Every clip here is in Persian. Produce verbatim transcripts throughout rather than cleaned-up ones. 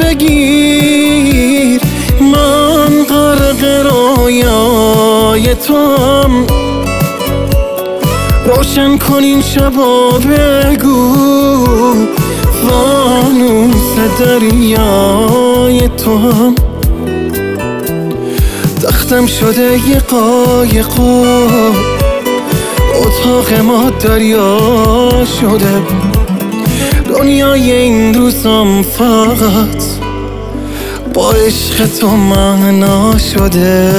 بگیر، من غرق رویای توام. روشن کن این شبا، بگو فانوس دریای توام. تختم شده یه قایقا، اتاق ما دریا شده. دنیای این روزم فقط با عشق تو معنا شده.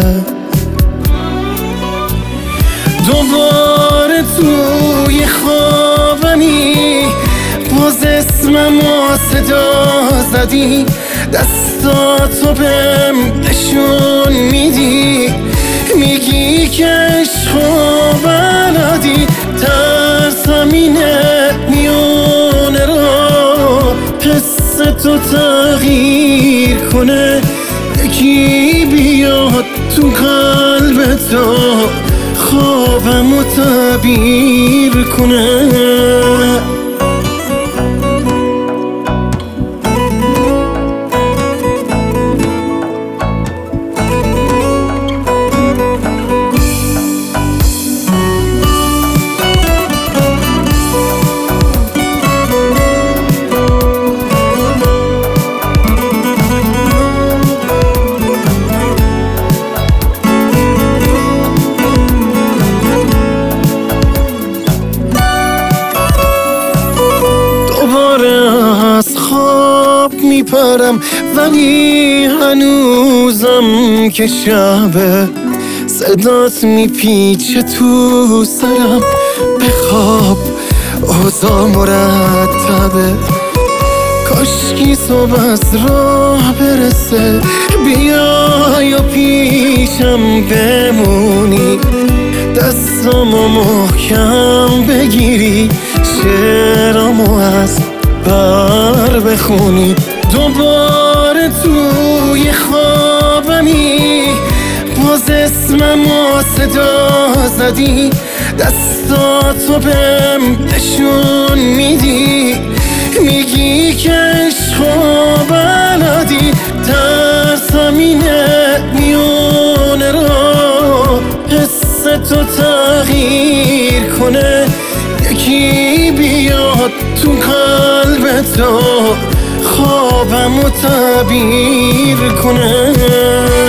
دوباره توی خوابمی باز اسممو صدا زدی، دستاتو بهم نشون میدی، میگی که عشقو بلدی. ترسم اینه میونه رو حس تو تغییر کنه، یکی بیاد تو قلب تو خوابمو تعبیر کنه. از خواب میپرم ولی هنوزم که شبه، صدات میپیچه تو سرم. بخواب اوضاع مرتبه، کاشکی صبح از راه برسه، بیای و پیشم بمونی، دستامو محکم بگیری، شعرامو از بر بخونی. دوباره توی خوابمی باز اسممو صدا زدی، دستاتو بهم نشون میدی، میگی که عشقو بلدی. ترسم اینه میونه رو حس تو تغییر کنه، یکی بیاد تو قلب تو خوابمو تعبیر کنه.